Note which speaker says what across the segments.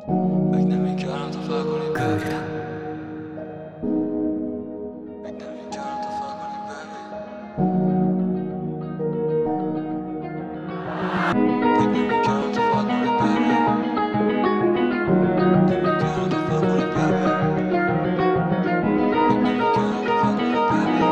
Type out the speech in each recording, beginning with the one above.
Speaker 1: فکر نمی‌کردم تو فرق کنی ببین، فکر نمی‌کردم تو فرق کنی ببین، فکر نمی‌کردم تو فرق کنی ببین، نمی‌کردم تو فرق کنی ببین، فکر نمی‌کردم تو فرق کنی ببین.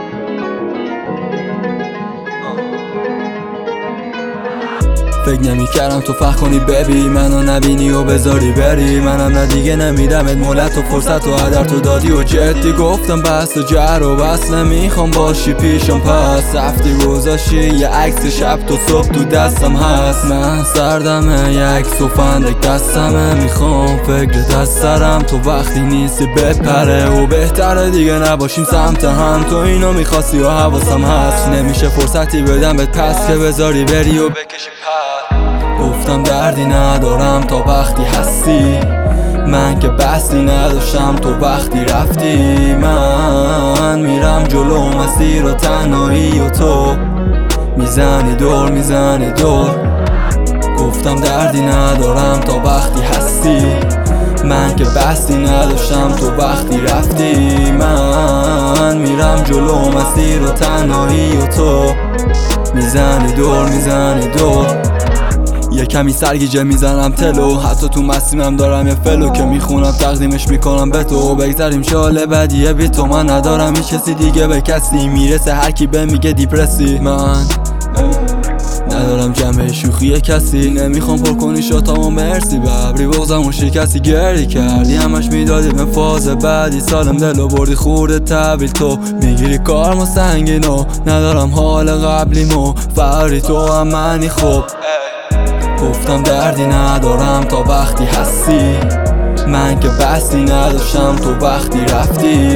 Speaker 1: فکر نمی‌کردم تو فکر کنی ببی منو نبینی و بذاری بری، منم نه دیگه نمیدمت مولت و فرصت و هدر تو دادی و جدی گفتم بس و جر و بس نمیخوام باشی پیشم، پس رفتی گذاشتی یه عکس شب تو صبح تو دستم هست، من سردمه یه عکس و فندک دستمه، میخوام فکرت از سرم تو وقتی نیستی بپره و بهتره دیگه نباشیم سمت هم، تو اینو میخواستی و حواسم هست، نمیشه فرصتی بدم بهت پس که بذاری بری و بکشی پر. گفتم دردی ندارم تا وقتی هستی، من که بحثی نداشتم تو وقتی رفتی، من میرم جلو مسیر و تنهایی و تو میزنی دور میزنی دور. گفتم دردی ندارم تا وقتی هستی، من که بحثی نداشتم تو وقتی رفتی، من میرم جلو مسیر و تنهایی و تو میزنی دور میزنی دور. یه کمی سرگیجه میزنم تلو، حتی تو مسیمم دارم یه فلو که میخونم تقدیمش میکنم به تو، بگذاریم شال بدیه بی تو، من ندارم هیچ کسی دیگه به کسی میرسه هر کی به میگه دیپرسی، من ندارم جمعه شوخی کسی، نمیخوام پر کنی شاتامو مرسی ببری بغزم و شکستی گری کردی همش میدادی به فاز بعدی، سالم دلو بردی خورده تحویل تو میگیری کارمو سنگینو، ندارم حال قبلیمو فقری تو هم منی خوب. گفتم دردی ندارم تا وقتی هستی، من که بحثی نداشتم تو وقتی رفتی،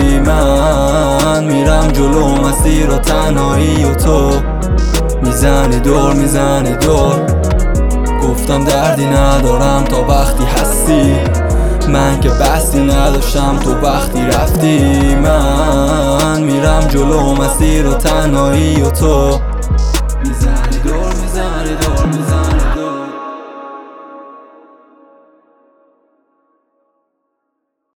Speaker 1: من میرم جلو مسیر و تنهایی و تو میزنی دور میزنی دور. گفتم دردی ندارم تا وقتی هستی، من که بحثی نداشتم تو وقتی رفتی، من میرم جلو مسیر و تنهایی و تو